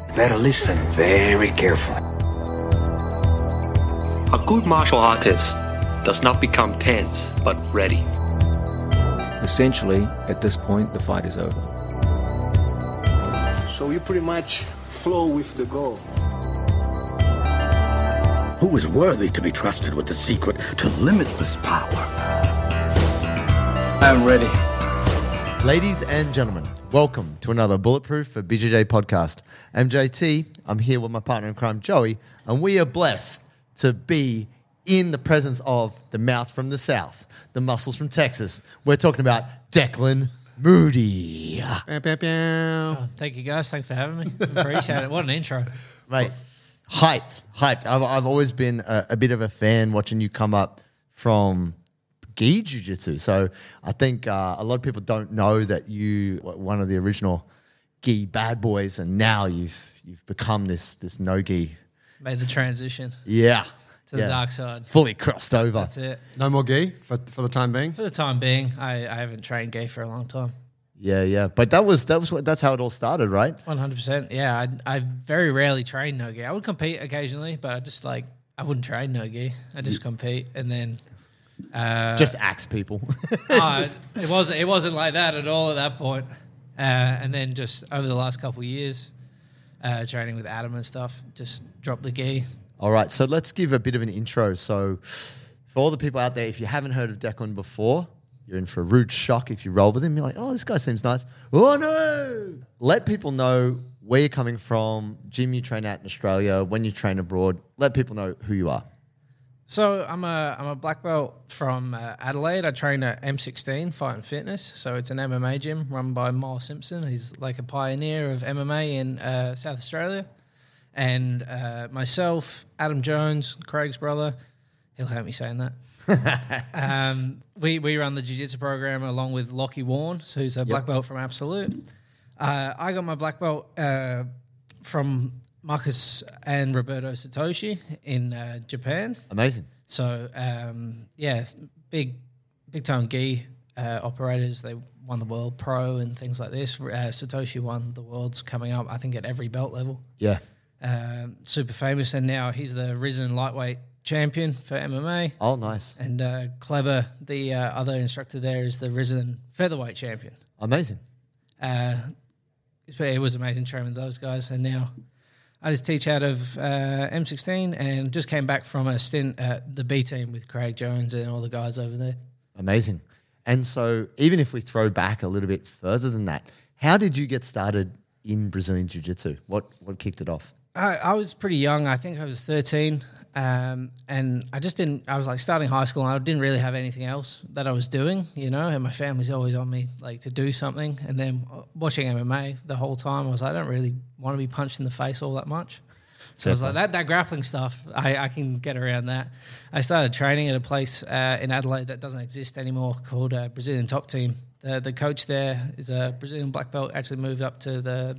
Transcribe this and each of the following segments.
Better listen very carefully. A good martial artist does not become tense, but ready. Essentially, at this point, the fight is over. So you pretty much flow with the goal. Who is worthy to be trusted with the secret to limitless power? I'm ready. Ladies and gentlemen, welcome to another Bulletproof for BJJ podcast. I'm JT. I'm here with my partner in crime, Joey, and we are blessed to be in the presence of the mouth from the south, the muscles from Texas. We're talking about Declan Moody. Thank you guys. Thanks for having me. Appreciate it. What an intro. Mate, hyped. I've always been a bit of a fan watching you come up from gi jiu-jitsu. So I think a lot of people don't know that you were one of the original gi bad boys, and now you've become this no gi. Made the transition Yeah. to the dark side. Fully crossed over. That's it. No more gi for the time being? For the time being, I haven't trained gi for a long time. Yeah. But that's how it all started, right? 100%. Yeah, I very rarely train no gi. I would compete occasionally, but I wouldn't train no gi. I just compete and then Just axe people. it wasn't like that at all at that point. And then just over the last couple of years, training with Adam and stuff, just dropped the gi. All right, so let's give a bit of an intro. So for all the people out there, if you haven't heard of Declan before, you're in for a rude shock if you roll with him. You're like, oh, this guy seems nice. Oh, no. Let people know where you're coming from, gym you train at in Australia, when you train abroad. Let people know who you are. So I'm a black belt from Adelaide. I train at M16 Fight and Fitness. So it's an MMA gym run by Miles Simpson. He's like a pioneer of MMA in South Australia. And myself, Adam Jones, Craig's brother, he'll hate me saying that. We run the jiu-jitsu program along with Lockie Warren, who's a black belt from Absolute. I got my black belt from Marcus and Roberto Satoshi in Japan. Amazing. So, big time gi operators. They won the World Pro and things like this. Satoshi won the Worlds coming up, I think, at every belt level. Yeah. Super famous, and now he's the risen lightweight champion for MMA. Oh, nice. And Kleber, the other instructor there, is the risen featherweight champion. Amazing. It was amazing training with those guys, and now I just teach out of M16 and just came back from a stint at the B team with Craig Jones and all the guys over there. Amazing. And so even if we throw back a little bit further than that, how did you get started in Brazilian Jiu-Jitsu? What kicked it off? I was pretty young. I think I was 13. And I was like starting high school and I didn't really have anything else that I was doing, and my family's always on me like to do something. And then watching MMA the whole time, I was like, I don't really want to be punched in the face all that much. So I was like, that grappling stuff, I can get around that. I started training at a place in Adelaide that doesn't exist anymore called Brazilian Top Team. The coach there is a Brazilian black belt, actually moved up to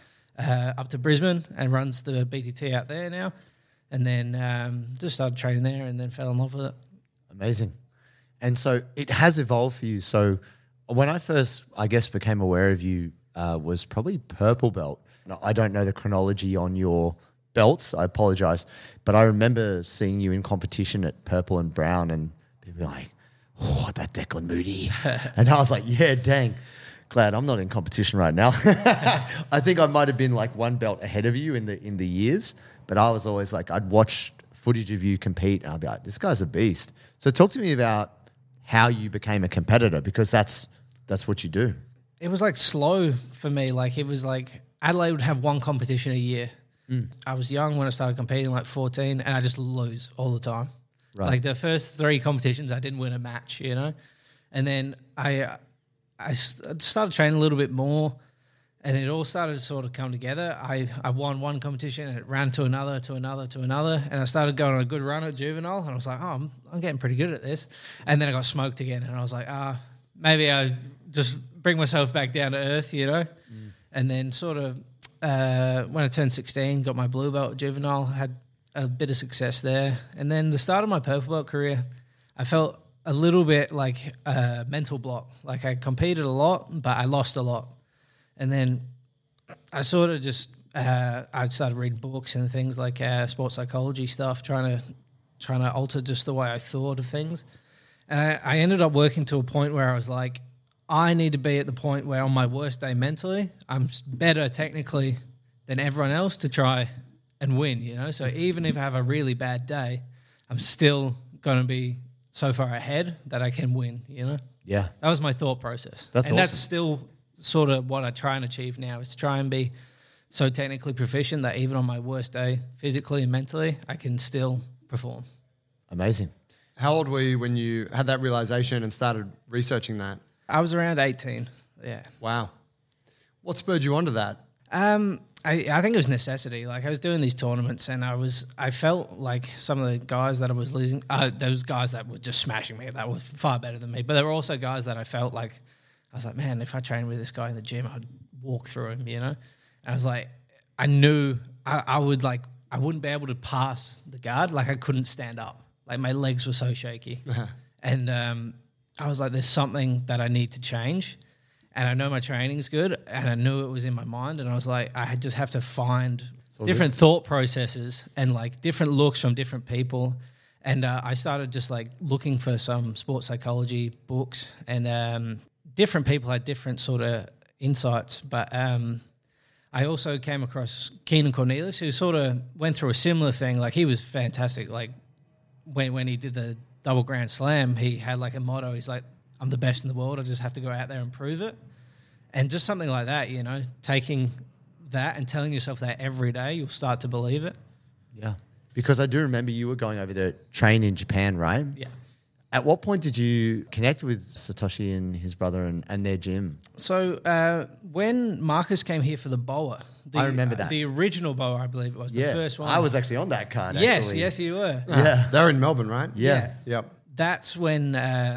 Brisbane and runs the BTT out there now. And then just started training there and then fell in love with it. Amazing. And so it has evolved for you. So when I first, I guess, became aware of you was probably purple belt. Now, I don't know the chronology on your belts. I apologize. But I remember seeing you in competition at purple and brown and people were like, oh, that Declan Moody. And I was like, yeah, dang. Glad I'm not in competition right now. I think I might have been like one belt ahead of you in the years. But I was always like, I'd watch footage of you compete and I'd be like, this guy's a beast. So talk to me about how you became a competitor, because that's what you do. It was like slow for me. Like it was like Adelaide would have one competition a year. I was young when I started competing, like 14, and I just lose all the time. Right. Like the first 3 competitions, I didn't win a match, And then I started training a little bit more. And it all started to sort of come together. I won one competition and it ran to another. And I started going on a good run at juvenile. And I was like, oh, I'm getting pretty good at this. And then I got smoked again. And I was like, maybe I just bring myself back down to earth, And then sort of when I turned 16, got my blue belt at juvenile, had a bit of success there. And then the start of my purple belt career, I felt a little bit like a mental block. Like I competed a lot, but I lost a lot. And then I sort of just I started reading books and things like sports psychology stuff, trying to alter just the way I thought of things. And I ended up working to a point where I was like, I need to be at the point where on my worst day mentally, I'm better technically than everyone else to try and win, you know? So even if I have a really bad day, I'm still going to be so far ahead that I can win, you know? Yeah. That was my thought process. That's and awesome. that's still sort of what I try and achieve now, is to try and be so technically proficient that even on my worst day, physically and mentally, I can still perform. Amazing. How old were you when you had that realization and started researching that? I was around 18, yeah. Wow. What spurred you onto that? I think it was necessity. Like, I was doing these tournaments and I felt like some of the guys that I was losing, those guys that were just smashing me, that were far better than me. But there were also guys that I felt like, I was like, man, if I trained with this guy in the gym, I'd walk through him, you know? And I was like, I knew I wouldn't be able to pass the guard. Like, I couldn't stand up. Like, my legs were so shaky. And I was like, there's something that I need to change. And I know my training's good, and I knew it was in my mind. And I was like, I just have to find different thought processes and like different looks from different people. And I started just like looking for some sports psychology books, and different people had different sort of insights. But I also came across Keenan Cornelius, who sort of went through a similar thing. Like, he was fantastic. Like, when he did the double grand slam, he had like a motto. He's like, I'm the best in the world. I just have to go out there and prove it. And just something like that, you know, taking that and telling yourself that every day, you'll start to believe it. Yeah. Because I do remember you were going over to train in Japan, right? Yeah. At what point did you connect with Satoshi and his brother and their gym? So when Marcus came here for the BOA, I remember that. The original BOA, I believe it was, the first one. I was actually on that card, Yes, actually. yes, you were. Yeah. They're in Melbourne, right? Yeah. Yep. That's when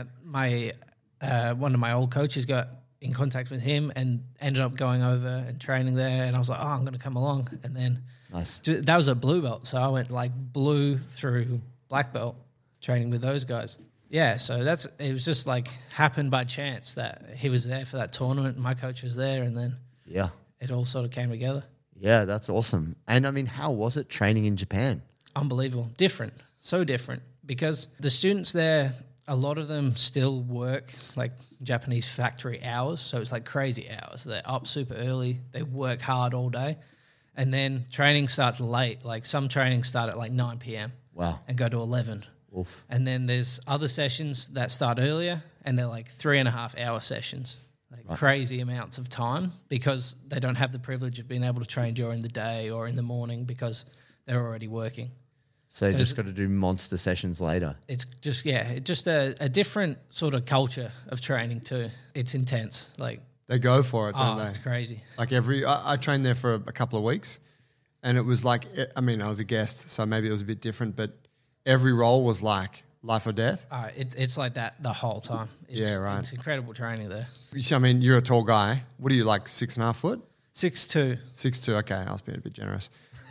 my one of my old coaches got in contact with him and ended up going over and training there. And I was like, oh, I'm going to come along. And then Nice. that was a blue belt. So I went like blue through black belt training with those guys. Yeah, so it was just like happened by chance that he was there for that tournament and my coach was there, and then it all sort of came together. Yeah, that's awesome. And I mean, how was it training in Japan? Unbelievable. Different. So different. Because the students there, a lot of them still work like Japanese factory hours. So it's like crazy hours. They're up super early. They work hard all day. And then training starts late. Like, some trainings start at like 9 p.m. Wow. and go to 11. Oof. And then there's other sessions that start earlier, and they're like 3.5 hour sessions, like crazy amounts of time, because they don't have the privilege of being able to train during the day or in the morning because they're already working. So you just got to do monster sessions later. It's just, just a different sort of culture of training too. It's intense. Like, They go for it, don't they? It's crazy. Like I trained there for a couple of weeks, and it was like, I mean, I was a guest, so maybe it was a bit different, but every role was like life or death. It's like that the whole time. Yeah, right. It's incredible training there. I mean, you're a tall guy. What are you, like 6.5 foot? 6'2". 6'2", okay, I was being a bit generous.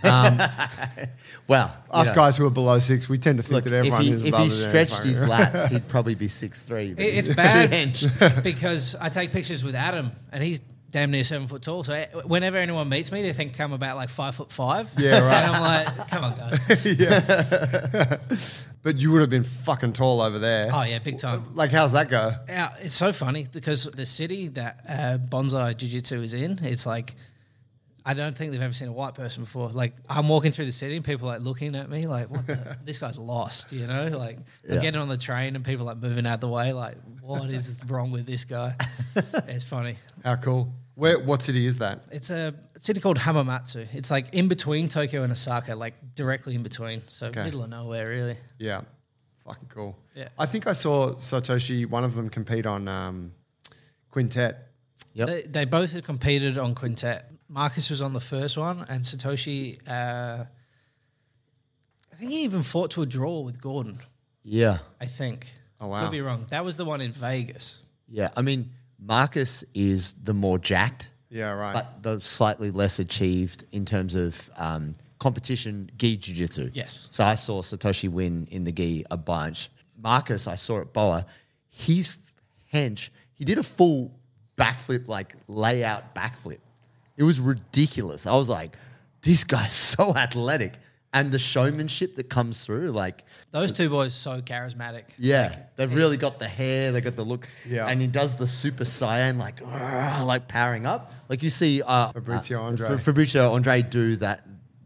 Well, Us guys who are below 6, we tend to think that everyone who's if above he is stretched his lats, he'd probably be 6'3". but It's he's bad 2 inch. because I take pictures with Adam, and he's damn near 7 foot tall. So whenever anyone meets me, they think I'm about like 5'5". Yeah, right. And I'm like, come on, guys. Yeah. But you would have been fucking tall over there. Oh yeah, big time. Like, how's that go? Yeah, it's so funny because the city that Bonsai Jiu-Jitsu is in, it's like, I don't think they've ever seen a white person before. Like, I'm walking through the city and people like looking at me like, what the, this guy's lost, you know? Like, I'm getting on the train and people like moving out the way like, what is wrong with this guy? It's funny. How cool. What city is that? It's a city called Hamamatsu. It's like in between Tokyo and Osaka, like directly in between. So middle of nowhere, really. Yeah. Fucking cool. Yeah. I think I saw Satoshi, one of them, compete on Quintet. Yep. They both had competed on Quintet. Marcus was on the first one, and Satoshi, I think he even fought to a draw with Gordon. Yeah. I think. Oh, wow. Could be wrong. That was the one in Vegas. Yeah. I mean, Marcus is the more jacked, Yeah, right. but the slightly less achieved in terms of competition gi jiu-jitsu. Yes. So I saw Satoshi win in the gi a bunch. Marcus, I saw at BOA, his hench, he did a full backflip, like layout backflip. It was ridiculous. I was like, these guys so athletic. And the showmanship that comes through, like Those two boys so charismatic. yeah, they've really got the hair, they got the look, Yeah. and he does the Super Saiyan like powering up, like you see Fabrizio Andre. Fabrizio Andre do that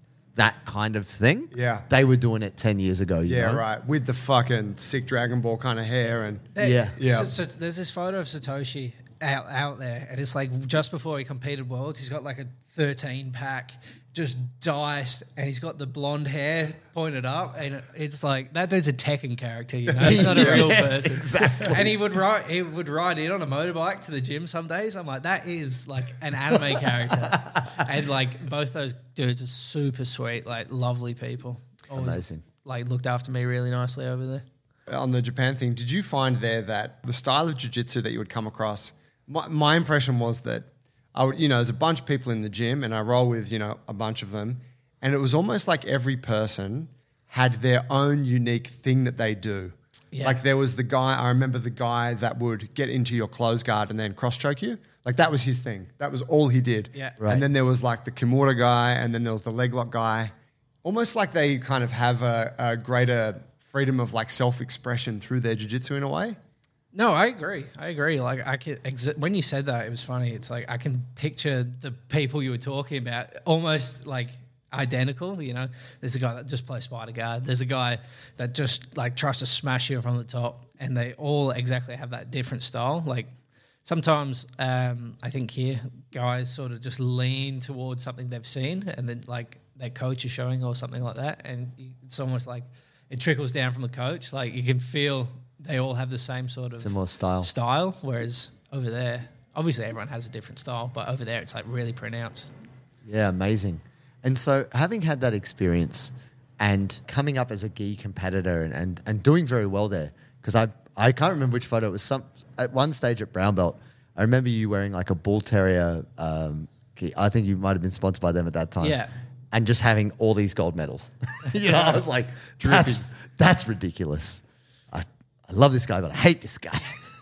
kind of thing. Yeah. they were doing it 10 years ago. You Yeah, know? right. With the fucking sick Dragon Ball kind of hair and Yeah. Yeah. So there's this photo of Satoshi out there, and it's like just before he competed Worlds. He's got like a 13 pack, just diced, and he's got the blonde hair pointed up, and it's like that dude's a Tekken character, you know. He's not a real Yes, person. exactly. And he would ride in on a motorbike to the gym some days. I'm like, that is like an anime character, and like both those dudes are super sweet, like lovely people. Always, Amazing. Like looked after me really nicely over there. on the Japan thing, did you find there that the style of jiu-jitsu that you would come across, my impression was that I would, there's a bunch of people in the gym and I roll with, a bunch of them. And it was almost like every person had their own unique thing that they do. Yeah. Like there was I remember the guy that would get into your close guard and then cross choke you. Like that was his thing. That was all he did. Yeah. Right. And then there was like the Kimura guy and then there was the leg lock guy. Almost like they kind of have a greater freedom of like self-expression through their jiu-jitsu in a way. No, I agree. Like I can when you said that, it was funny. It's like I can picture the people you were talking about almost like identical. There's a guy that just plays spider guard. There's a guy that just like tries to smash you from the top, and they all exactly have that different style. Like sometimes I think here guys sort of just lean towards something they've seen, and then like their coach is showing or something like that, and it's almost like it trickles down from the coach. Like you can feel they all have the same sort of Similar style. Whereas over there, obviously everyone has a different style, but over there it's like really pronounced. Yeah, amazing. And so having had that experience and coming up as a gi competitor and doing very well there, because I can't remember which photo it was. At one stage at brown belt, I remember you wearing like a bull terrier gi. I think you might have been sponsored by them at that time. Yeah. And just having all these gold medals. I was like, that's ridiculous. I love this guy, but I hate this guy.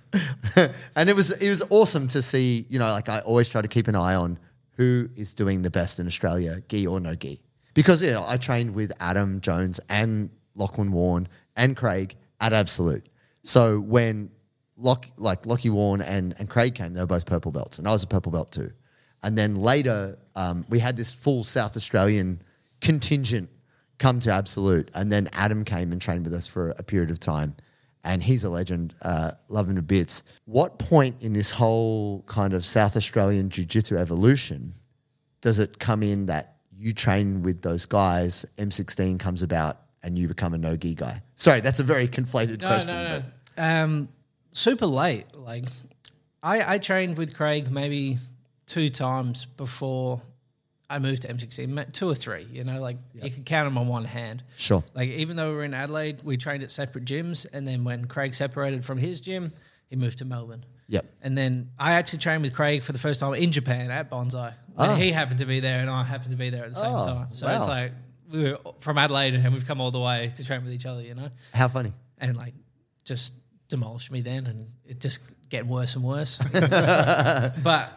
And it was awesome to see, like I always try to keep an eye on who is doing the best in Australia, gi or no gi. Because, I trained with Adam Jones and Lachlan Warren and Craig at Absolute. So when Lockie Warren and Craig came, they were both purple belts, and I was a purple belt too. And then later, we had this full South Australian contingent come to Absolute, and then Adam came and trained with us for a period of time. And he's a legend, love him to bits. What point in this whole kind of South Australian jiu-jitsu evolution does it come in that you train with those guys, M16 comes about, and you become a no-gi guy? Sorry, that's a very conflated question. No. Super late. Like I trained with Craig maybe 2 times before I moved to M16, 2 or 3, you can count them on one hand. Sure. Like even though we were in Adelaide, we trained at separate gyms, and then when Craig separated from his gym, he moved to Melbourne. Yep. And then I actually trained with Craig for the first time in Japan at Bonsai. And he happened to be there and I happened to be there at the same time. So wow. it's like we were from Adelaide and we've come all the way to train with each other, How funny. And like just demolished me then, and it just getting worse and worse. But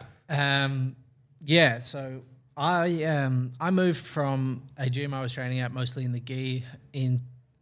so I moved from a gym I was training at mostly in the gi in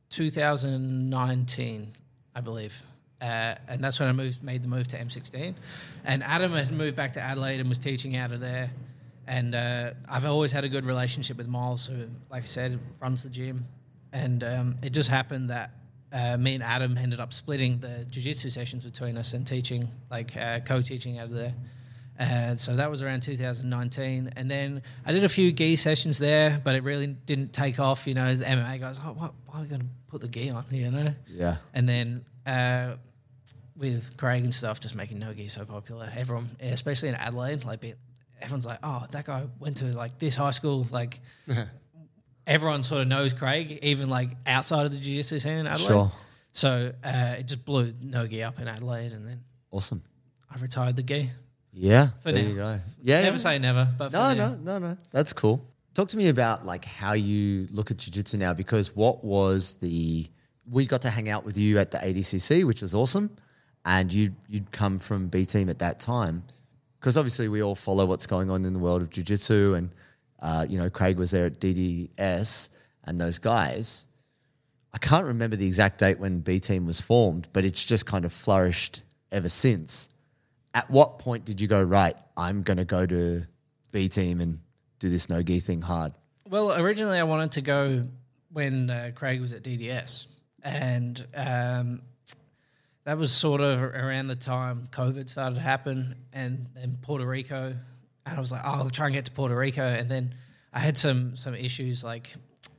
2019, I believe. And that's when I made the move to M16. And Adam had moved back to Adelaide and was teaching out of there. And I've always had a good relationship with Miles, who, like I said, runs the gym. And it just happened that me and Adam ended up splitting the jiu-jitsu sessions between us and teaching, co-teaching out of there. So that was around 2019. And then I did a few gi sessions there, but it really didn't take off. The MMA guys, why are we going to put the gi on, Yeah. And then with Craig and stuff, just making no gi so popular. Everyone, especially in Adelaide, everyone's like, oh, that guy went to this high school. Everyone sort of knows Craig, even outside of the jiu-jitsu scene in Adelaide. Sure. So it just blew no gi up in Adelaide, and then Awesome. I retired the gi. Yeah. For there now. you go. Yeah. Never say never, but for now. No. That's cool. Talk to me about how you look at jiu-jitsu now, because we got to hang out with you at the ADCC, which was awesome. And you'd come from B Team at that time, because obviously we all follow what's going on in the world of jiu-jitsu, and Craig was there at DDS and those guys. I can't remember the exact date when B Team was formed, but it's just kind of flourished ever since. At what point did you go, right, I'm going to go to B Team and do this no-gi thing hard? Well, originally I wanted to go when Craig was at DDS, and that was sort of around the time COVID started to happen, and Puerto Rico, and I was like, oh, I'll try and get to Puerto Rico, and then I had some issues like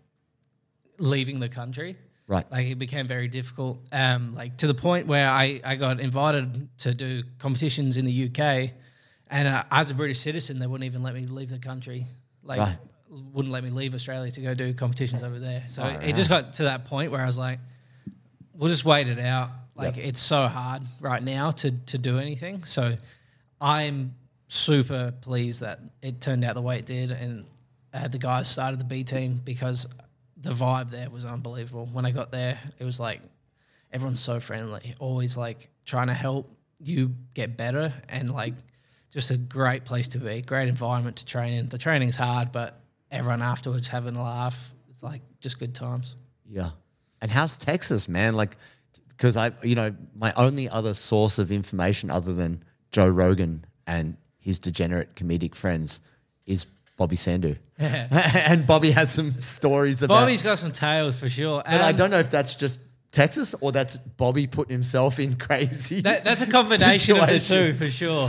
leaving the country. Right. Like it became very difficult, like to the point where I got invited to do competitions in the UK, and as a British citizen, they wouldn't even let me leave the country. Like, Right. wouldn't let me leave Australia to go do competitions over there. So it just got to that point where I was like, we'll just wait it out. Like it's so hard right now to do anything. So I'm super pleased that it turned out the way it did, and the guys started the B Team because the vibe there was unbelievable. When I got there, it was like everyone's so friendly, always like trying to help you get better, and like just a great place to be, great environment to train in. The training's hard, but everyone afterwards having a laugh. It's like just good times. Yeah. And how's Texas, man? Like, because my only other source of information other than Joe Rogan and his degenerate comedic friends is Bobby Sandu. And Bobby has some stories about... Bobby's got some tales for sure. But I don't know if that's just Texas or that's Bobby putting himself in crazy That's a combination of the two for situations. sure.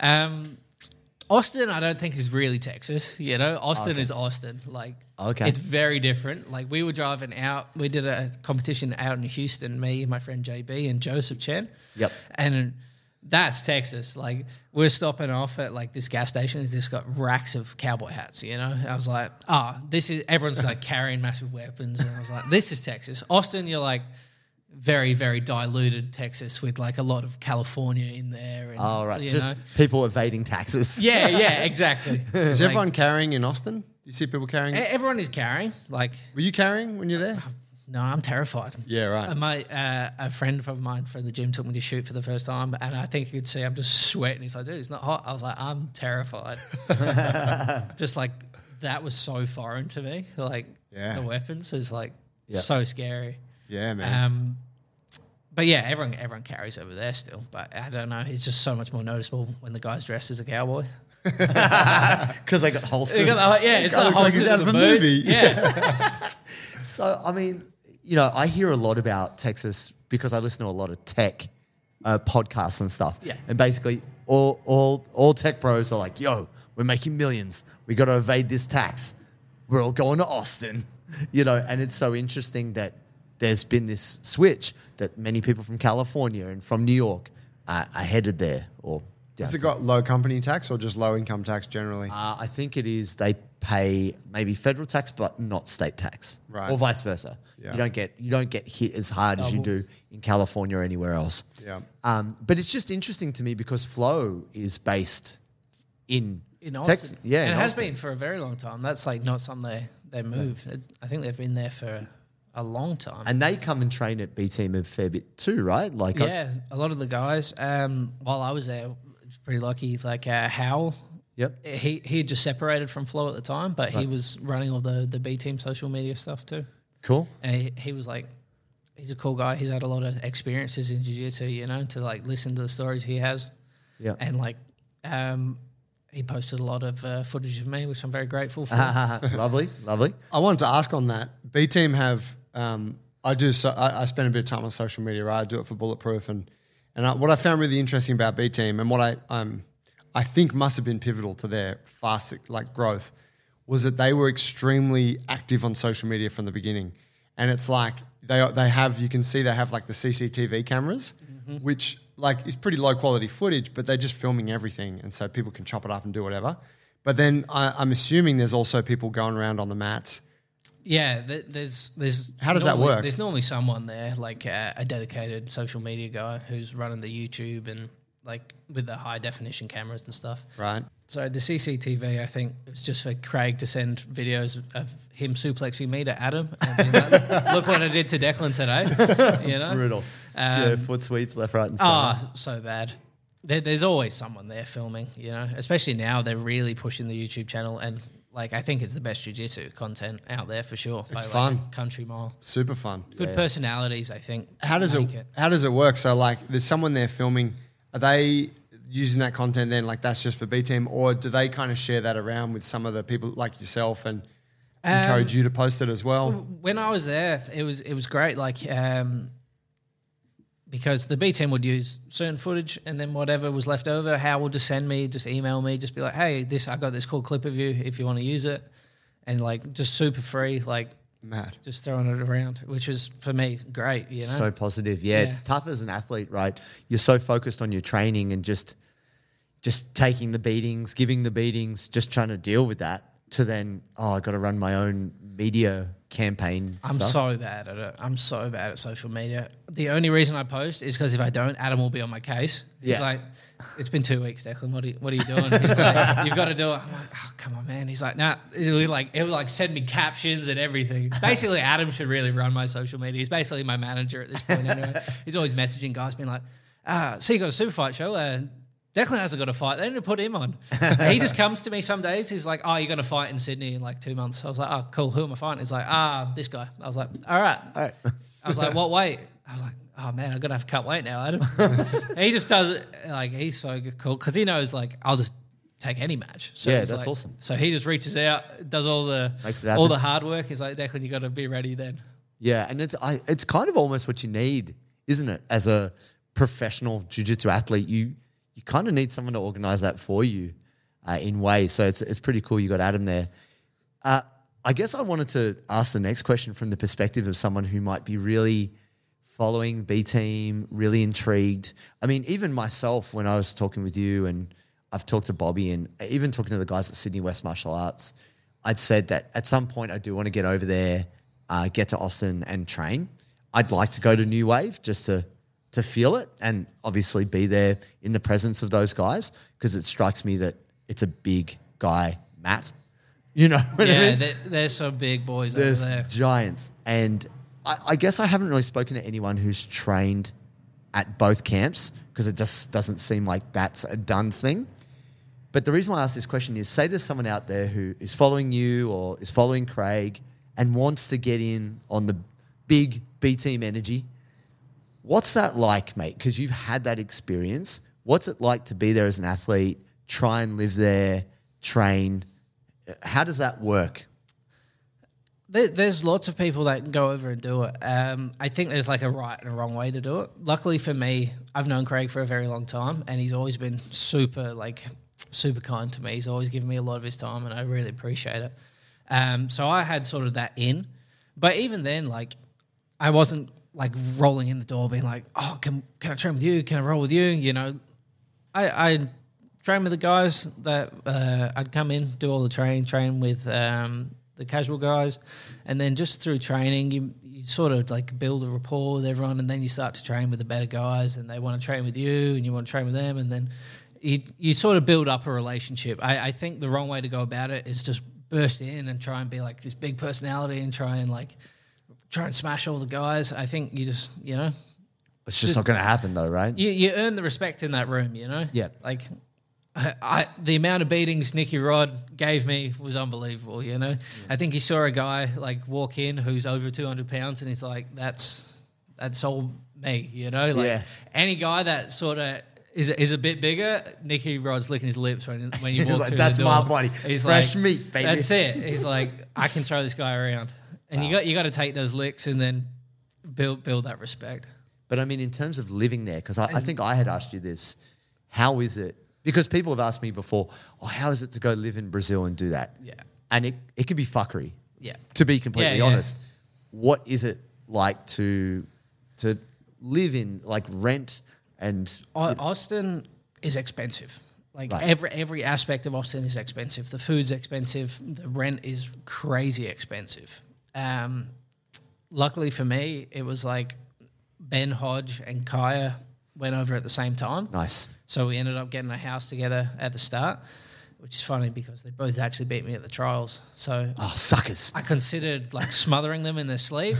Austin, I don't think is really Texas. Austin is Austin. Like, it's very different. Like, we were driving out. We did a competition out in Houston. Me, my friend JB, and Joseph Chen. Yep. And that's Texas. Like, we're stopping off at like this gas station. It's just got racks of cowboy hats. I was like, this is everyone's like carrying massive weapons, and I was like, this is Texas. Austin, you're like very, very diluted Texas with like a lot of California in there. And, Oh, right. Just people evading taxes. Yeah, exactly. Is everyone carrying in Austin? Do you see people carrying? Everyone is carrying. Like, Were you carrying when you're there? no, I'm terrified. Yeah, right. A friend of mine from the gym took me to shoot for the first time, and I think you could see I'm just sweating. He's like, dude, it's not hot. I was like, I'm terrified. Just like, that was so foreign to me. Like, Yeah. the weapons is like so scary. Yeah, man. But yeah, everyone carries over there still. But I don't know. It's just so much more noticeable when the guy's dressed as a cowboy. Because they got holsters. It's Guy like looks like he's holsters out and of a boots. movie. Yeah. So, I mean, I hear a lot about Texas because I listen to a lot of tech podcasts and stuff. Yeah. And basically, all tech pros are like, yo, we're making millions. We got to evade this tax. We're all going to Austin. And it's so interesting that there's been this switch that many people from California and from New York are headed there. Or Has it got low company tax or just low income tax generally? I think it is. They pay maybe federal tax, but not state tax, Right. or vice versa. Yeah. You don't get hit as hard as you do in California or anywhere else. Yeah. But it's just interesting to me because Flow is based in In Texas. Austin. Yeah, and in it has Austin. been for a very long time. That's like not something they moved. I think they've been there for a long time. And they come and train at B Team a fair bit too, right? Like, yeah, a lot of the guys. While I was there, I was pretty lucky. Like Howell, Yep. he had just separated from Flow at the time, but he was running all the B Team social media stuff too. Cool. And he was like, he's a cool guy. He's had a lot of experiences in jiu-jitsu, to like listen to the stories he has. Yeah. And like, he posted a lot of footage of me, which I'm very grateful for. Lovely. I wanted to ask on that. B Team have, I spend a bit of time on social media, right? I do it for Bulletproof. And what I found really interesting about B Team and what I think must have been pivotal to their fast growth was that they were extremely active on social media from the beginning. And it's like you can see they have like the CCTV cameras, which like is pretty low quality footage, but they're just filming everything. And so people can chop it up and do whatever. But then I'm assuming there's also people going around on the mats. Yeah, there's. How does that work? There's normally someone there, like a dedicated social media guy who's running the YouTube and like with the high definition cameras and stuff. Right. So the CCTV, I think, it was just for Craig to send videos of him suplexing me to Adam. And be like, look what I did to Declan today. Brutal. Foot sweeps left, right, and center. Oh, so bad. There's always someone there filming, especially now they're really pushing the YouTube channel. And Like, I think it's the best jiu-jitsu content out there for sure. It's by, fun. Like, country mile. Super fun. Good personalities, I think. How does make it How does it work? So like, there's someone there filming. Are they using that content then? Like that's just for B Team, or do they kind of share that around with some of the people like yourself and encourage you to post it as well? When I was there, it was great. Like, because the B Team would use certain footage, and then whatever was left over, Hal would just email me, just be like, "Hey, I got this cool clip of you if you want to use it," and like just super free, like mad, just throwing it around, which was for me great. You know, So positive. Yeah, it's tough as an athlete, right? You're so focused on your training and just taking the beatings, giving the beatings, just trying to deal with that. To then, I got to run my own media campaign. I'm so bad at it. I'm so bad at social media. The only reason I post is because if I don't, Adam will be on my case. He's like, "It's been 2 weeks, Declan. What are you doing?" He's like, "You've got to do it." I'm like, "Oh, come on, man." He's like, "Nah." It would send me captions and everything. Basically, Adam should really run my social media. He's basically my manager at this point. Anyway, he's always messaging guys, being like, "So you got a super fight show?" Declan hasn't got a fight. They didn't put him on. He just comes to me some days. He's like, "Oh, you got a fight in Sydney in like 2 months." I was like, "Oh, cool. Who am I fighting?" He's like, "This guy." I was like, "All right." I was like, "What weight?" I was like, "Oh man, I'm gonna have to cut weight now, Adam." He just does it like he's so cool because he knows like I'll just take any match. So Yeah, he's that's like- awesome. So he just reaches out, does all the Makes it happen. hard work. He's like, "Declan, you got to be ready then." Yeah, and it's kind of almost what you need, isn't it? As a professional jiu-jitsu athlete, you kind of need someone to organize that for you in ways. So it's pretty cool you got Adam there. I guess I wanted to ask the next question from the perspective of someone who might be really following B Team, really intrigued. I mean, even myself, when I was talking with you and I've talked to Bobby and even talking to the guys at Sydney West Martial Arts, I'd said that at some point I do want to get over there, get to Austin and train. I'd like to go to New Wave just to feel it and obviously be there in the presence of those guys because it strikes me that it's a big guy, Matt. You know what I mean? There's some big boys There's over there. giants. And I guess I haven't really spoken to anyone who's trained at both camps because it just doesn't seem like that's a done thing. But the reason why I ask this question is, say there's someone out there who is following you or is following Craig and wants to get in on the big B Team energy. What's that like, mate? Because you've had that experience. What's it like to be there as an athlete, try and live there, train? How does that work? There's lots of people that can go over and do it. I think there's like a right and a wrong way to do it. Luckily for me, I've known Craig for a very long time and he's always been super kind to me. He's always given me a lot of his time and I really appreciate it. So I had sort of that in. But even then, like, I wasn't like rolling in the door being like, "Oh, can I train with you? Can I roll with you?" You know, I train with the guys that I'd come in, do all the train with the casual guys. And then just through training, you sort of like build a rapport with everyone and then you start to train with the better guys and they want to train with you and you want to train with them. And then you sort of build up a relationship. I think the wrong way to go about it is just burst in and try and be like this big personality and try and smash all the guys. I think you just, you know. It's just not going to happen though, right? You earn the respect in that room, you know? Yeah. Like, the amount of beatings Nicky Rod gave me was unbelievable, you know? Yeah. I think he saw a guy, like, walk in who's over 200 pounds and he's like, that's all me, you know? Like, any guy that sort of is a bit bigger, Nicky Rod's licking his lips when you walk like, through that's the door. my body. He's Fresh like, meat, baby. That's it. He's like, I can throw this guy around. And you got to take those licks and then build that respect. But I mean, in terms of living there, because I think I had asked you this, how is it? Because people have asked me before, how is it to go live in Brazil and do that? Yeah. And it can be fuckery. Yeah. To be completely honest. What is it like to live in, like, rent and... Austin is expensive. Like, every aspect of Austin is expensive. The food's expensive. The rent is crazy expensive. Luckily for me, it was like Ben Hodge and Kaya went over at the same time. Nice. So we ended up getting a house together at the start, which is funny because they both actually beat me at the trials. So suckers. I considered like smothering them in their sleep.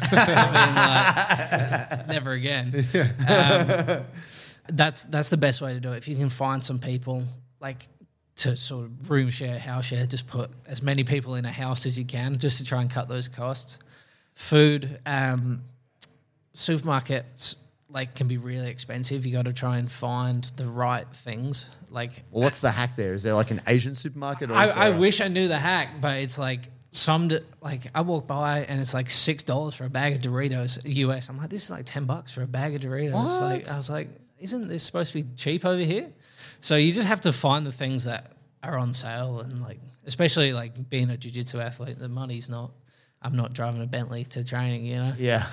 I mean, like, never again. That's the best way to do it. If you can find some people, like to sort of room share, house share, just put as many people in a house as you can just to try and cut those costs. Food, supermarkets like can be really expensive. You got to try and find the right things. Like, Well, what's the hack there? Is there like an Asian supermarket? Or I wish I knew the hack, but it's like I walk by and it's like $6 for a bag of Doritos US. I'm like, this is like $10 for a bag of Doritos. What? Like, I was like, isn't this supposed to be cheap over here? So you just have to find the things that are on sale, and like, especially like being a jiu-jitsu athlete, the money's not. I'm not driving a Bentley to training, you know. Yeah.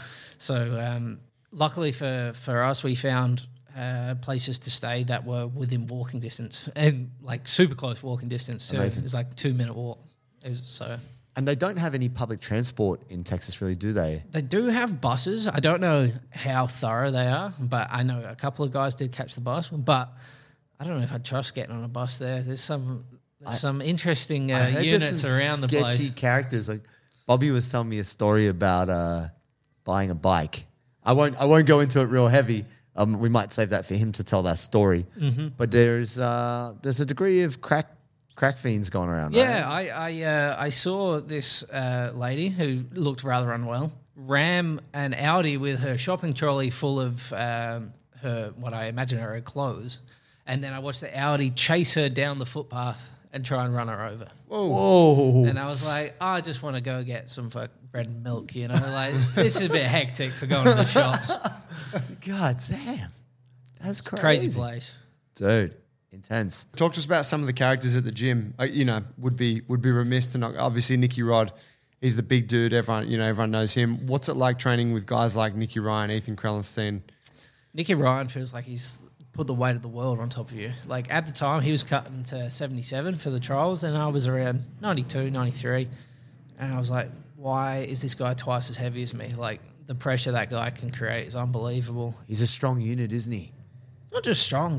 So luckily for us, we found places to stay that were within walking distance, and like super close walking distance too. Amazing. It was like 2-minute walk. It was so. And they don't have any public transport in Texas, really, do they? They do have buses. I don't know how thorough they are, but I know a couple of guys did catch the bus. But I don't know if I'd trust getting on a bus there. There's some interesting units around the place. Sketchy characters. Like Bobby was telling me a story about buying a bike. I won't go into it real heavy. We might save that for him to tell that story. Mm-hmm. But there's a degree of crack fiends going around. Yeah, right? I saw this lady who looked rather unwell ram an Audi with her shopping trolley full of her, what I imagine are her clothes, and then I watched the Audi chase her down the footpath and try and run her over. Whoa. And I was like, I just want to go get some bread and milk, you know? Like, this is a bit hectic for going to the shops. God damn. That's crazy. Crazy place. Dude, intense. Talk to us about some of the characters at the gym. Would be remiss to not. Obviously, Nicky Rod, he's the big dude. Everyone knows him. What's it like training with guys like Nicky Ryan, Ethan Krellenstein? Nicky Ryan feels like he's put the weight of the world on top of you. Like, at the time, he was cutting to 77 for the trials, and I was around 92, 93. And I was like, why is this guy twice as heavy as me? Like, the pressure that guy can create is unbelievable. He's a strong unit, isn't he? Not just strong,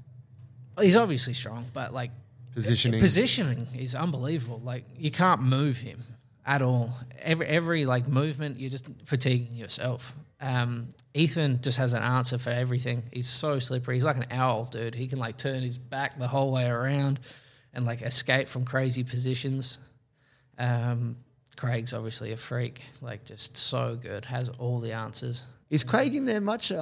he's obviously strong, but like positioning is unbelievable. Like, you can't move him at all. Every like movement, you're just fatiguing yourself. Ethan just has an answer for everything. He's so slippery. He's like an owl, dude. He can like turn his back the whole way around and like escape from crazy positions. Craig's obviously a freak, like just so good, has all the answers. Is Craig in there much?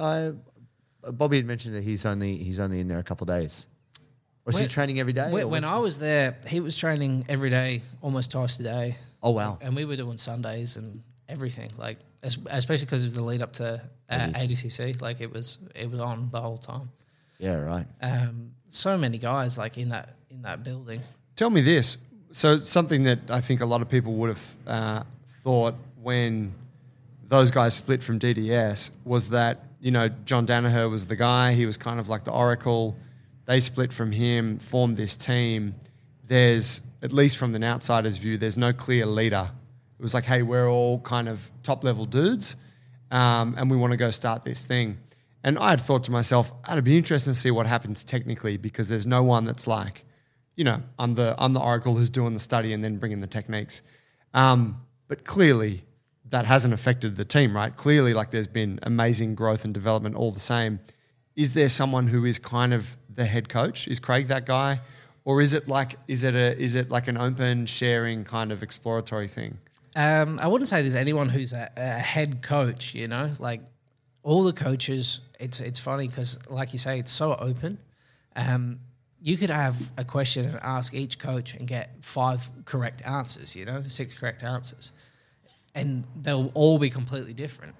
Bobby had mentioned that he's only in there a couple of days. Was he training every day? When I was there, he was training every day, almost twice a day. Oh, wow. And we were doing Sundays and everything, like especially because it was the lead up to ADCC. Like, it was on the whole time. Yeah, right. So many guys like in that building. Tell me this. So something that I think a lot of people would have thought when those guys split from DDS was that, John Danaher was the guy. He was kind of like the oracle. They split from him, formed this team. There's, at least from an outsider's view, there's no clear leader. It was like, hey, we're all kind of top-level dudes, and we want to go start this thing. And I had thought to myself, it'd be interesting to see what happens technically, because there's no one that's like, I'm the oracle who's doing the study and then bringing the techniques. But clearly, that hasn't affected the team, right? Clearly, like, there's been amazing growth and development all the same. Is there someone who is kind of the head coach? Is Craig that guy? Or is it like an open sharing kind of exploratory thing? I wouldn't say there's anyone who's a head coach, like all the coaches. It's funny because, like you say, it's so open. You could have a question and ask each coach and get 5 correct answers, 6 correct answers. And they'll all be completely different.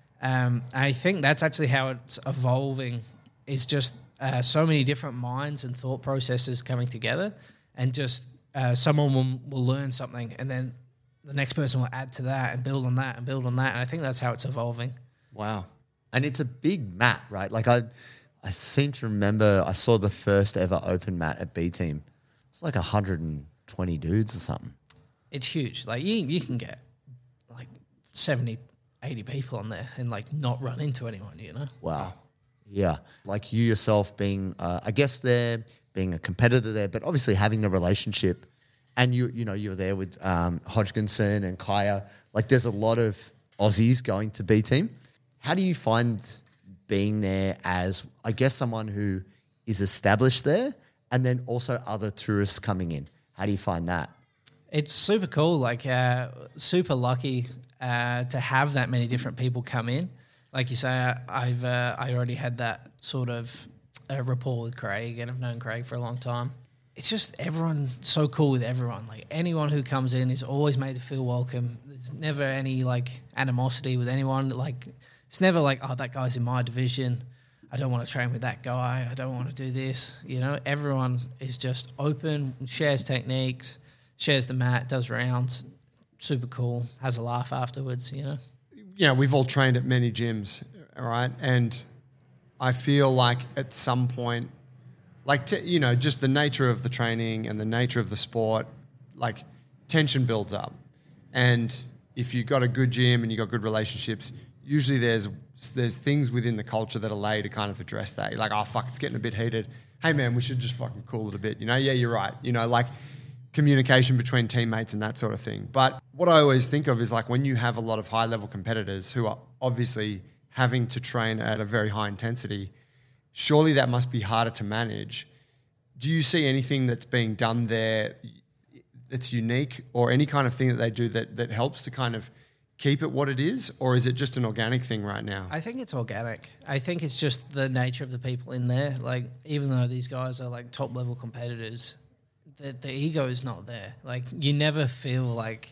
I think that's actually how it's evolving, is just so many different minds and thought processes coming together, and just someone will learn something, and then the next person will add to that and build on that and build on that. And I think that's how it's evolving. Wow. And it's a big mat, right? Like, I seem to remember I saw the first ever open mat at B Team. It's like 120 dudes or something. It's huge. Like, you can get like 70, 80 people on there and like not run into anyone, Wow. Yeah. Like, you yourself being, I guess there, being a competitor there, but obviously having the relationship, and you were there with Hodgkinson and Kaya. Like, there's a lot of Aussies going to B Team. How do you find being there as, I guess, someone who is established there, and then also other tourists coming in. How do you find that? It's super cool, like super lucky to have that many different people come in. Like you say, I already had that sort of rapport with Craig, and I've known Craig for a long time. It's just everyone so cool with everyone. Like anyone who comes in is always made to feel welcome. There's never any like animosity with anyone. Like it's never like, oh, that guy's in my division, I don't want to train with that guy, I don't want to do this. You know, everyone is just open, shares techniques, shares the mat, does rounds, super cool, has a laugh afterwards, you know. You know, we've all trained at many gyms, all right? And I feel like at some point, like, you know, just the nature of the training and the nature of the sport, like tension builds up. And if you've got a good gym and you've got good relationships, usually there's things within the culture that allow you to kind of address that. You're like, oh, fuck, it's getting a bit heated. Hey, man, we should just fucking cool it a bit. You know, yeah, you're right. You know, like communication between teammates and that sort of thing. But what I always think of is like when you have a lot of high-level competitors who are obviously having to train at a very high intensity, surely that must be harder to manage. Do you see anything that's being done there that's unique, or any kind of thing that they do that helps to kind of keep it what it is, or is it just an organic thing right now? I think it's organic. I think it's just the nature of the people in there. Like, even though these guys are like top level competitors, the ego is not there. Like, you never feel like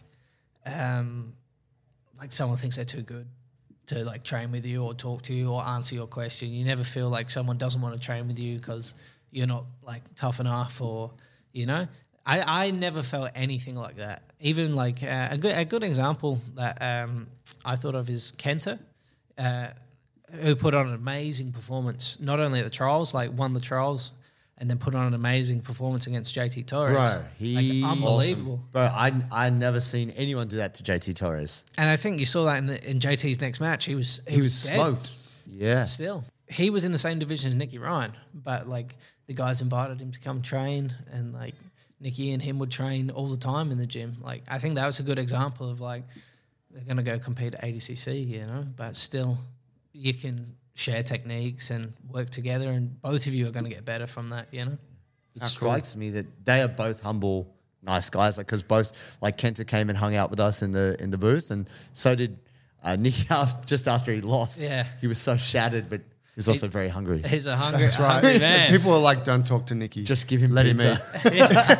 someone thinks they're too good to like train with you or talk to you or answer your question. You never feel like someone doesn't want to train with you because you're not like tough enough, or, you know. I never felt anything like that. Even like a good example that I thought of is Kenta, who put on an amazing performance, not only at the trials, like won the trials, and then put on an amazing performance against JT Torres. Bro, he like, unbelievable. Awesome. Bro, I never seen anyone do that to JT Torres. And I think you saw that in JT's next match. He was dead. Smoked. Yeah. Still, he was in the same division as Nicky Ryan, but like the guys invited him to come train, and like Nicky and him would train all the time in the gym. Like, I think that was a good example of like, they're going to go compete at ADCC, you know, but still you can share techniques and work together, and both of you are going to get better from that, you know. It strikes me that they are both humble, nice guys. Like, because both, like Kenta came and hung out with us in the booth, and so did Nicky just after he lost. Yeah. He was so shattered, but he was also very hungry. He's a hungry, That's right. hungry man. People are like, don't talk to Nicky. Just give him Let pizza. him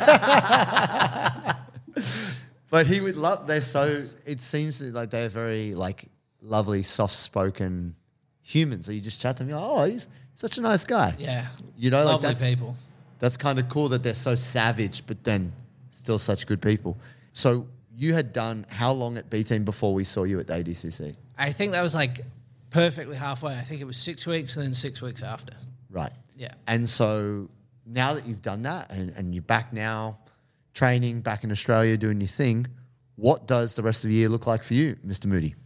eat. But he would love. It seems like they're very like lovely, soft-spoken humans. So you just chat to them. Oh, he's such a nice guy. Yeah, you know, lovely like people. That's kind of cool that they're so savage, but then still such good people. So you had done how long at B Team before we saw you at the ADCC? I think that was like perfectly halfway. I think it was 6 weeks and then 6 weeks after. Right. Yeah. And so now that you've done that and you're back now, training, back in Australia, doing your thing, what does the rest of the year look like for you, Mr. Moody?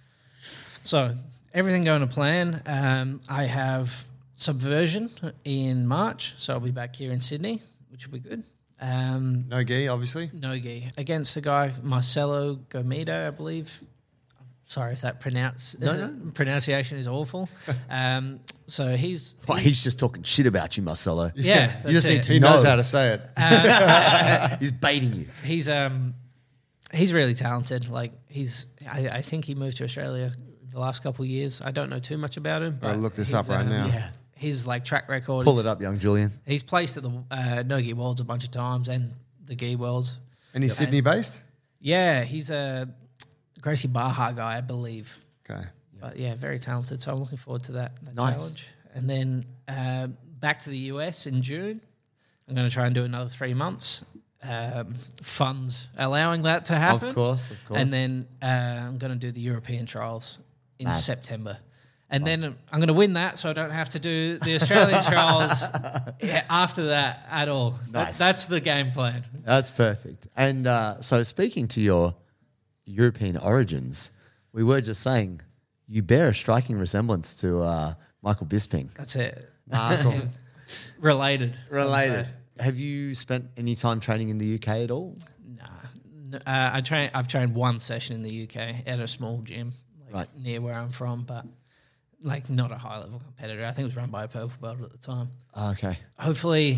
So everything going to plan. I have Subversion in March, so I'll be back here in Sydney, which will be good. No gi, obviously. No gi. Against the guy, Marcelo Gomito, I believe. Sorry if that pronunciation is awful. So he's just talking shit about you, Marcelo. Yeah, you just need to He know. knows how to say it. He's baiting you. He's really talented. Like I think he moved to Australia the last couple of years. I don't know too much about him. But I'll look this up right now. Yeah, his like track record. Pull it up, young Julian. He's placed at the No Gi Worlds a bunch of times and the Gi Worlds. And he's Sydney based? Yeah, he's a Gracie Baja guy, I believe. Okay. But yeah, very talented. So I'm looking forward to that Nice. challenge. And then back to the US in June. I'm going to try and do another 3 months. Funds allowing that to happen. Of course. And then I'm going to do the European trials in September. And then I'm going to win that, so I don't have to do the Australian trials after that at all. Nice. That's the game plan. That's perfect. And so speaking to your European origins, we were just saying you bear a striking resemblance to Michael Bisping. That's it. Michael. Related. Have you spent any time training in the UK at all? Nah. I've trained one session in the UK at a small gym near where I'm from, but like not a high level competitor. I think it was run by a purple belt at the time. Okay. Hopefully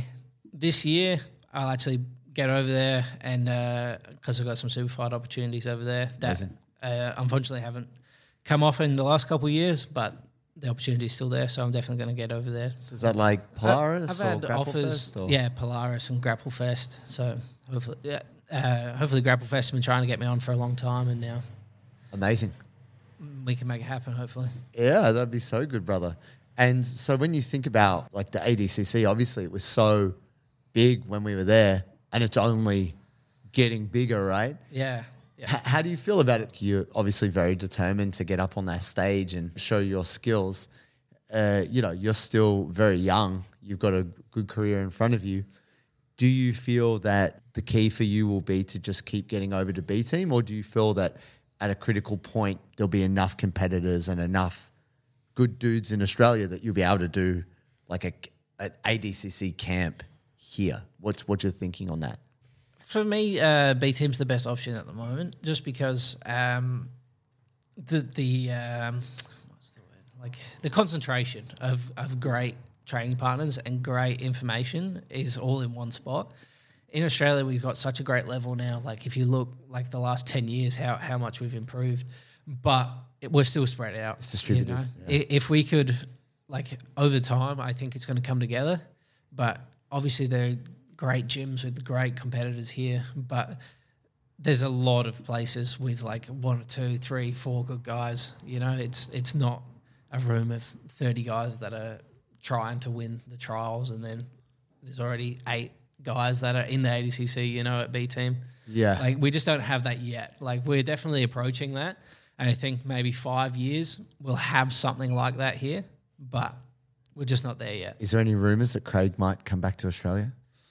this year I'll actually get over there, and because I've got some super fight opportunities over there that unfortunately haven't come off in the last couple of years, but the opportunity is still there, so I'm definitely going to get over there. So is that like Polaris I've or had Grapple offers, Fest, or? yeah, Polaris and Grapple Fest. So hopefully Grapple Fest has been trying to get me on for a long time, and now Amazing. we can make it happen, hopefully. Yeah, that'd be so good, brother. And so when you think about like the ADCC, obviously it was so big when we were there, and it's only getting bigger, right? Yeah. How do you feel about it? You're obviously very determined to get up on that stage and show your skills. You're still very young. You've got a good career in front of you. Do you feel that the key for you will be to just keep getting over to B team, or do you feel that at a critical point there'll be enough competitors and enough good dudes in Australia that you'll be able to do like an ADCC camp here? What's your thinking on that? For me, B team's the best option at the moment, just because what's the word? Like the concentration of great training partners and great information is all in one spot. In Australia, we've got such a great level now. Like if you look like the last 10 years, how much we've improved, but we're still spread out. It's distributed. You know? Yeah. If we could, like over time, I think it's going to come together. But obviously, there are great gyms with great competitors here, but there's a lot of places with like 1 or 2, 3, 4 good guys. You know, it's not a room of 30 guys that are trying to win the trials, and then there's already 8 guys that are in the ADCC, you know, at B team. Yeah. Like we just don't have that yet. Like we're definitely approaching that. And I think maybe 5 years we'll have something like that here, but we're just not there yet. Is there any rumours that Craig might come back to Australia?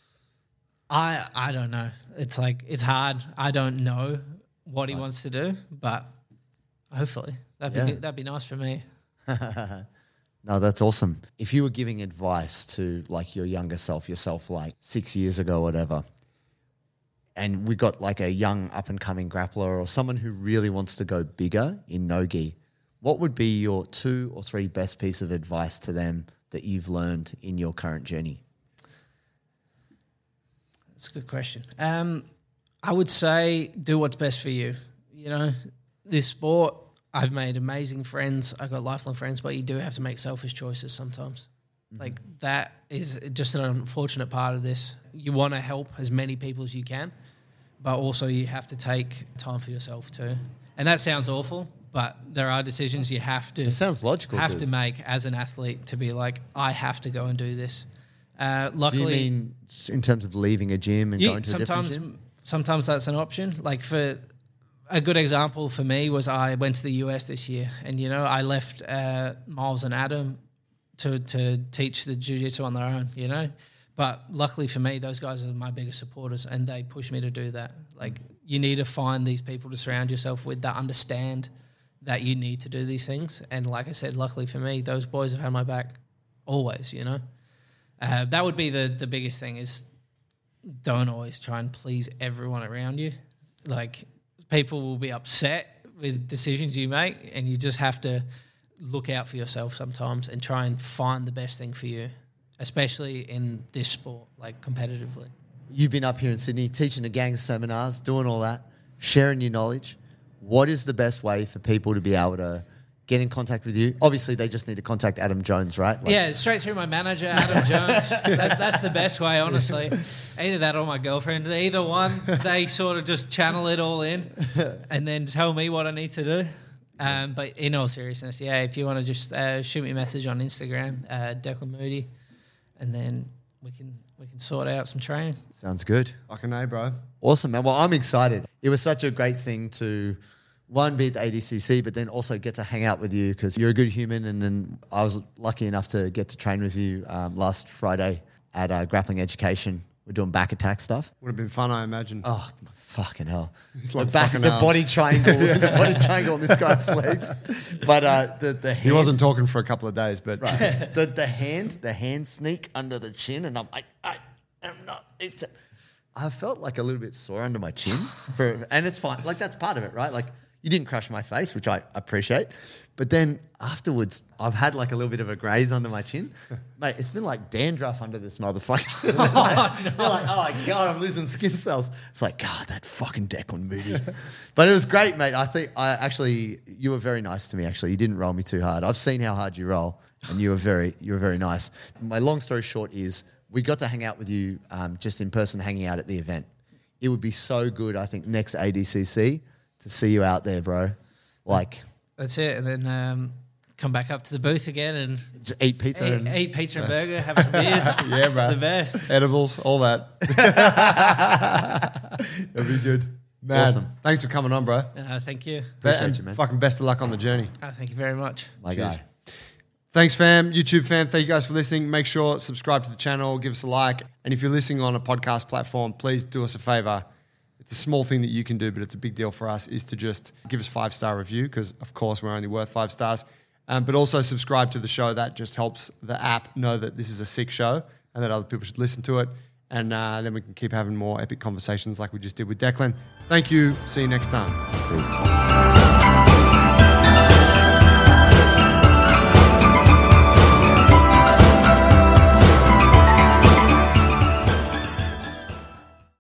I don't know. It's like, it's hard. I don't know what he wants to do, but hopefully that'd be nice for me. No, that's awesome. If you were giving advice to like your younger self, yourself like 6 years ago, whatever, and we got like a young up and coming grappler or someone who really wants to go bigger in no-gi, what would be your 2 or 3 best piece of advice to them that you've learned in your current journey? That's a good question. I would say do what's best for you. You know, this sport, I've made amazing friends. I've got lifelong friends, but you do have to make selfish choices sometimes. Mm-hmm. Like that is just an unfortunate part of this. You want to help as many people as you can, but also you have to take time for yourself too. And that sounds awful, but there are decisions you have to. It sounds logical. To make as an athlete to be like, I have to go and do this. Luckily, do you mean in terms of leaving a gym and going to a different gym? Sometimes that's an option. Like for a good example for me was I went to the US this year, and you know I left Miles and Adam to teach the jiu-jitsu on their own. You know, but luckily for me, those guys are my biggest supporters, and they push me to do that. Like you need to find these people to surround yourself with that understand that you need to do these things. And like I said, luckily for me, those boys have had my back always. You know. That would be the biggest thing is don't always try and please everyone around you. Like people will be upset with decisions you make, and you just have to look out for yourself sometimes and try and find the best thing for you, especially in this sport, like competitively. You've been up here in Sydney teaching a gang of seminars, doing all that, sharing your knowledge. What is the best way for people to be able to get in contact with you? Obviously, they just need to contact Adam Jones, right? Like, yeah, straight through my manager, Adam Jones. That's the best way, honestly. Either that or my girlfriend. Either one, they sort of just channel it all in and then tell me what I need to do. But in all seriousness, yeah, if you want to just shoot me a message on Instagram, Declan Moody, and then we can sort out some training. Sounds good. Fucking A, bro. Awesome, man. Well, I'm excited. It was such a great thing to... one, be at the ADCC, but then also get to hang out with you because you're a good human. And then I was lucky enough to get to train with you last Friday at Grappling Education. We're doing back attack stuff. Would have been fun, I imagine. Oh, fucking hell. It's The like back, fucking the arms. body triangle, the body triangle on this guy's legs. But the hand, He wasn't talking for a couple of days, but right. the hand sneak under the chin, and I'm like, I am not. I felt like a little bit sore under my chin, and it's fine. Like that's part of it, right? Like You didn't crush my face, which I appreciate. But then afterwards, I've had like a little bit of a graze under my chin. Mate, it's been like dandruff under this motherfucker. You're like, oh my God, I'm losing skin cells. It's like, God, that fucking Declan Moody. But it was great, mate. I think you were very nice to me, actually. You didn't roll me too hard. I've seen how hard you roll, and you were very nice. My long story short is we got to hang out with you just in person, hanging out at the event. It would be so good, I think, next ADCC to see you out there, bro. Like... That's it, and then come back up to the booth again and just eat pizza and burger, have some beers. Yeah, bro. The best. Edibles, all that. It'll be good. Man, Awesome. Thanks for coming on, bro. Thank you. Appreciate you, man. Fucking best of luck on the journey. Thank you very much. My guy. Thanks, fam. YouTube fam, thank you guys for listening. Make sure subscribe to the channel, give us a like. And if you're listening on a podcast platform, please do us a favor. It's a small thing that you can do, but it's a big deal for us, is to just give us 5-star review because, of course, we're only worth 5 stars. But also subscribe to the show. That just helps the app know that this is a sick show and that other people should listen to it. And then we can keep having more epic conversations like we just did with Declan. Thank you. See you next time. Peace.